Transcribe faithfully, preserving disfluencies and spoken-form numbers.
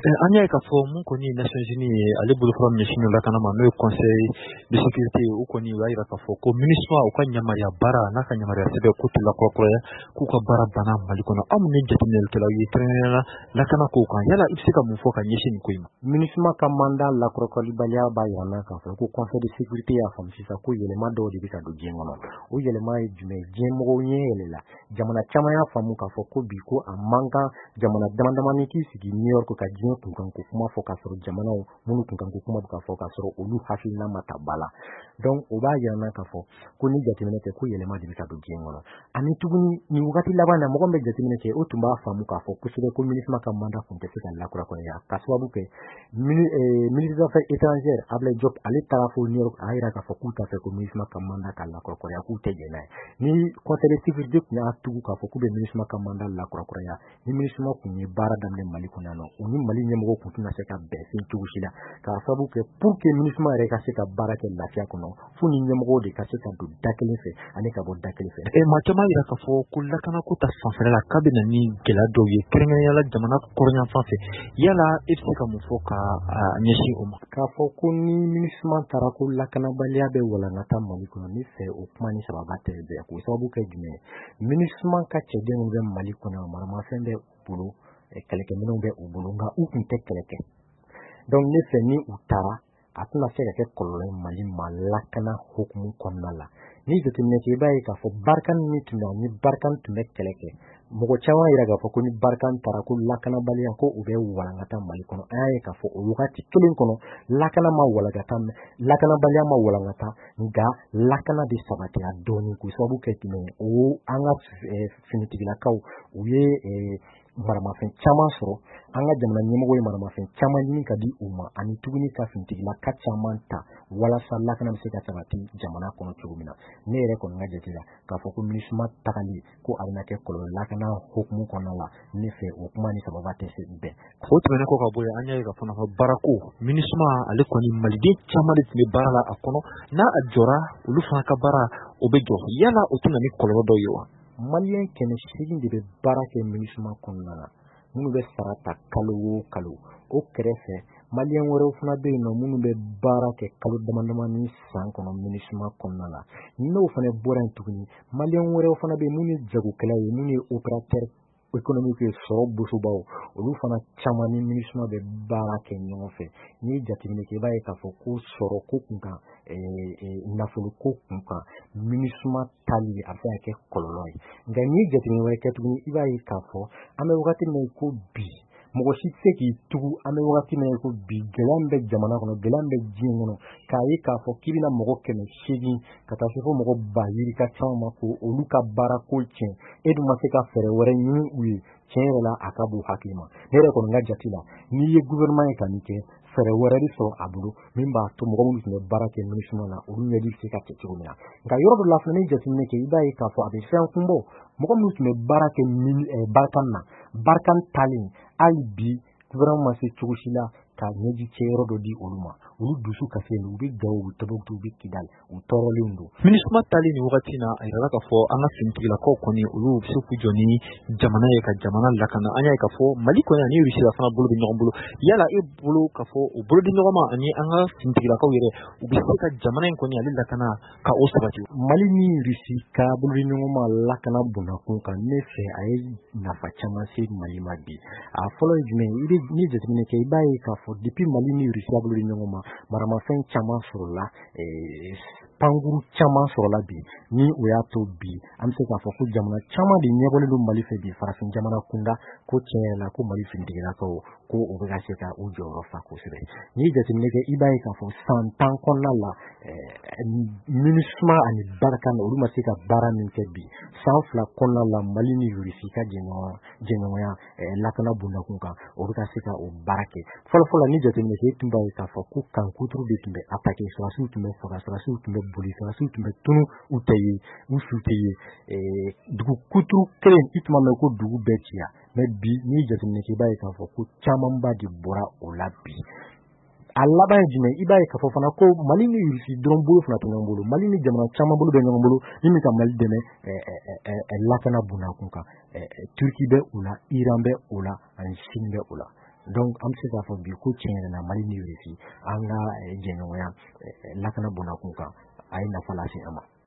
Anya ka fo mun koni Nations Unies ale bulu from mission la kana ma no conseil de sécurité u koni wa ira ka fo ko ministre o kan nyamariya bara na kan nyamariya sebe ko tula ko ko ku ka bara bana mali kono am ne jetinel to la yi trenela la kana ko kan yala ibsika mun fo kan yeshin ko ima ministre ma ka manda la krokoli balia ba yana ka fo ko conseil de sécurité ya fam sisa ko yele ma do di bika do jengono o yele ma jume jemgo nyele la jamana chama ya famu ka fo ko bi ko amanga jamana damandama ni ki sigi New York ka jino kun kan ko kuma fo ka soro jamana munu kun kan ko kuma ka fo ka soro olu hafina mata bala donc o ba yana ka fo ko ni jatimene ke ko yele ma di bika do jengono ani tuguni ni wakati labana mo gombe jatimene ke o tumba famu ka fo ko sire ko ministre ma ka manda kun te sika la kura ko ya ka sababu ke ministre des affaires étrangères able job ale tarafo New York aira ka fo ku ta fe ko ministre ma ka manda ka la kura ko ya ku te jena ni conseil de sécurité na tugu ka fo ku be ministre ma ka manda la kura ko ya ni ministre ma ku ni bara damne mali ko nano oni mali nyemo ko tuna se ka be sin tugu shila ka sababu ke pour que ministre ma re ka se ka bara ke lafiya kono fu ni nyemo de ka se ka do dakele fe ane ka bo dakele fe e ma chama ira ka fo kula kana ko ta sanfere la kabina ni gela do ye krenga yala jamana kornya fanse yala ibsika mun fo ka nyeshi umma ka fo ko ni ministre ma tara ko la kana balia be wala ngata mali kono ni fe o kuma ni sababa te be ko sababu ke jume ministre ma ka chede ngbe mali kono mara ma fende bulu e keleke mino be ubulunga u kunte keleke donc ne fe ni utara atuna se ke kolole mali malakana hukumu konnala ni de tinne ke bayi ka fo barkan ni tuna ni barkan tume keleke mogo chawa ira ga fo ko ni barkan tara ko lakana bali ko ube wala ngata mali kono ay ka fo o wakati tulin kono lakana ma wala gata lakana bali ma wala ngata nga lakana di sabati adoni ku sabu ke tine o anga finitigila kaw uye marama fen chama soro anga jamna nyemo goy marama fen chama ni kadi umma ani tuguni ka fintigila ka chamanta wala salla kana se ka sabati jamana kono tugumina ne re kono ngaje tira ka fo ko ministre takali ko alina ke kolo lakana hukmu kono la ne fe o kuma ni sababa te se be ko to ne ko ka boye anya ga fona barako ministre ale ko ni malide chama de ni barala akono na ajora ulu fa ka bara obejo yala otuna ni kolo do yo malien kene shigin de barake ministre konnala munu be sarata kalu kalu o krefe malien wore funa be no munu be barake kalu damandama ni san kono ministre konnala no fane boran tugni malien wore funa be munu jagu kala munu opérateur économique so busu bawo olu fana chama ni ministre be barake nyofe ni jatimine ke baye ka fo ko soro ko kunka e nafulu ko kunka ministre tali afa ke kololoi ngani jatimine we ke tugni ibaye ka fo ame wakati me ko bi mogo sitse ki tugu ame wakati me ko bi gelambe jamana kono gelambe jingono kai ka fo kibina mogo kene shigi kata fo mogo bayiri ka chama ko oluka barako chen edu maseka fere wore ni uyi chen la akabu hakima nere kono ngajatila ni ye gouvernement kanike fere wore ri so abulu mimba to mogo mu ne barake ministre na olu ne di seka tchumina nga yoro do la fene jatimine ke ibai ka fo abe sen kumbo mogo mu ne barake mini e barkan na barkan talin albi vraiment c'est chushila ka neji chero do di oluma ulu dusu ka fe ubi gawo tabuktu bi kidal u torolindo ministre tali ni wakati na ayra ka fo anga fintigila ko koni ulu su ku joni jamana ya ka jamana lakana anya ka fo maliko ya ni rishila fana bulu bi nyombulo yala e bulu ka fo u bulu di nyoma ani anga fintigila ko yere ubi ka jamana ko ni alila kana ka osabati mali ni rishi ka bulu di nyoma lakana buna ko ka ne fe ay na fa chama se mali madi a follow jme ibe ni jetmine ke ibai ka fo depuis mali ni rishi bulu di nyoma marama fen chama sur la eh panguru chama sur la bi ni uyato bi amse ka fo ku jamana chama di nyebole lu mali fe bi farafin jamana kunda ko chela ko mali fin digira ko ko obiga seka u joro fa ko sire ni de tinege ibai ka fo santan konna la ministre ani barkan olu masika barani ke bi sanfla konna la mali ni yurifika jeno jeno ya la kana bunda kunka obiga seka o barake folo folo ni de tinege tumba ka fo ku kan kutru de tumbe attaquer so asu tumbe fo asu tumbe boli so asu tumbe tunu utayi usutayi eh dugu kutru kelen itma me ko dugu betia me bi ni de tinege bai ka fo ku chamamba di bora olabi Allah ba jime ibaye ka fofana ko mali ni yurisi dron bulu fana to ngolo mali ni jamana chama bulu be ngolo ni mi ka mali deme eh eh lakana buna kunka Turki be ula Iran be ula and Shin be ula donc an bɛ se k'a fɔ bi ko tiɲɛ yɛrɛ la Mali ni R I S I an ka jɛɲɔgɔnya lakana bɔnna kun kan a ye nafa lase an ma.